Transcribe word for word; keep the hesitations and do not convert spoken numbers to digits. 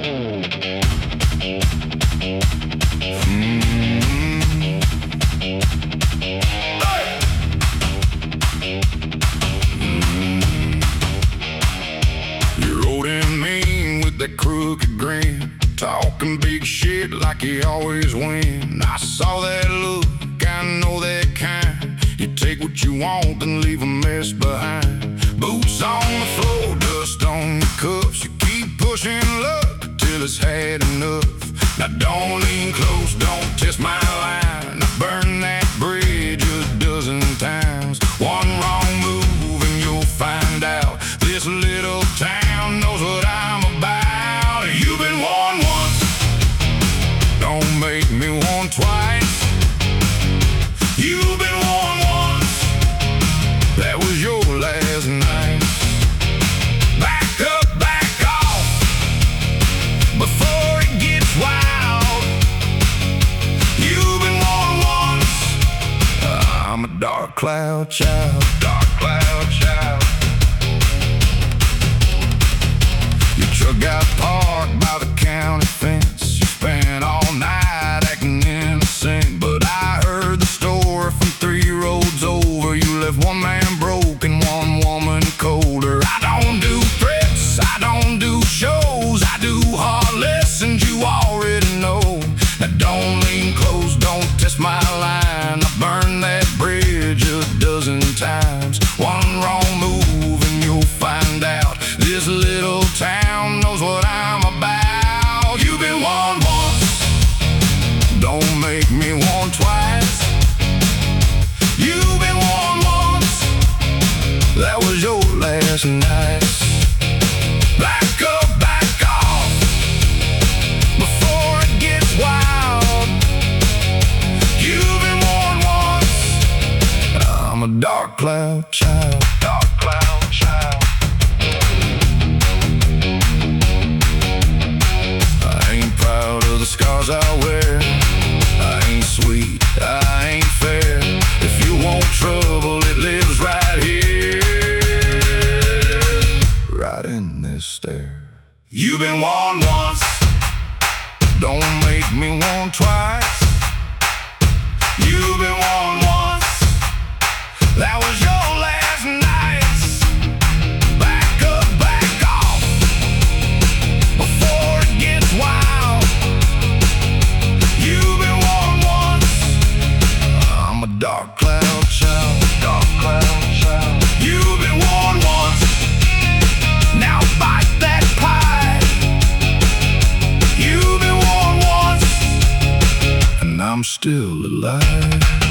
That crooked grin, talking big shit like you always win. I saw that look, I know that kind. You take what you want and leave a mess behind. Boots on the floor, dust on your cuffs. You keep pushing luck till it's had enough. Now don't lean close, don't test my line. I burn that bridge a dozen times. One wrong move and you'll find out. This little town knows what I'm about. You've been warned once, don't make me warn twice. You've been warned once, that was your last night. Back up, back off, before it gets wild. You've been warned once, I'm a dark cloud child. Dark cloud child. Your truck got parked by the county fence. You spent all night acting innocent, but I heard the story from three roads over. You left one man broke and one woman colder. I don't do threats, I don't do shows, I do hard lessons you already know. Now don't lean close, don't test my line. I burned that bridge a dozen times. One wrong move and you'll find out. This little town knows what I'm about. You've been warned once, don't make me warn twice. You've been warned once, that was your last night. Back up, back off, before it gets wild. You've been warned once, I'm a dark cloud child. Dark cloud child. The scars I wear, I ain't sweet, I ain't fair. If you want trouble, it lives right here, right in this stare. You've been warned once, don't make me warn twice. You've been warned once, that was your last night. Back up, back off, before it gets wild. Dark cloud child, dark cloud child. You've been warned once, now bite that pie. You've been warned once, and I'm still alive.